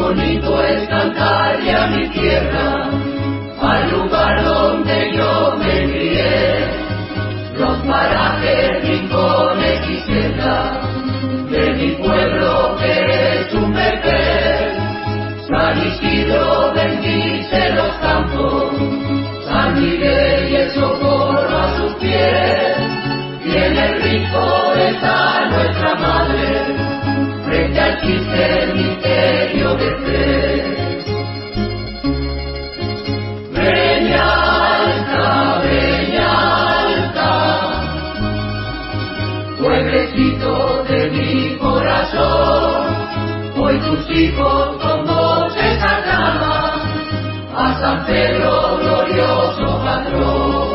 bonito es cantarle a mi tierra, al lugar donde yo me crié, los parajes, rincones y celdas de mi pueblo que es un Betel. San Isidro bendice los campos, San Miguel y el socorro a sus pies, y en el rico está nuestra madre, frente al chiste misterio de fe. Breña Alta, pueblecito de mi corazón, hoy tus hijos con voces aclaman a San Pedro, glorioso patrón.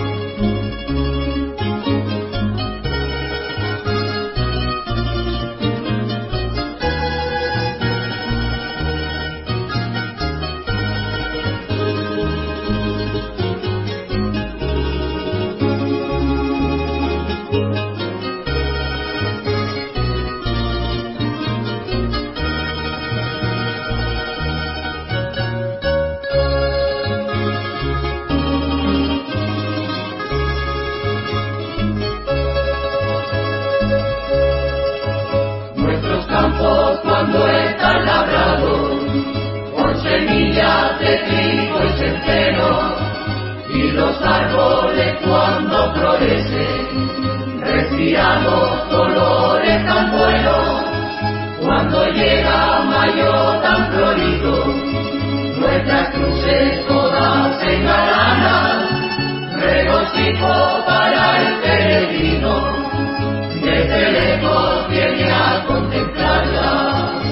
Cuando están labrados con semillas de trigo y centeno, y los árboles cuando florecen respiramos colores tan buenos. Cuando llega mayo tan florido, nuestras cruces todas engalanan, regocijo para el peregrino, desde lejos viene a contemplarla.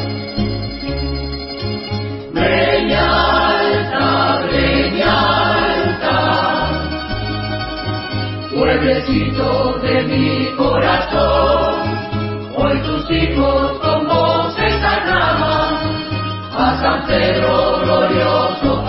Breña Alta, pueblecito de mi corazón, hoy tus hijos con voces aclaman a San Pedro, glorioso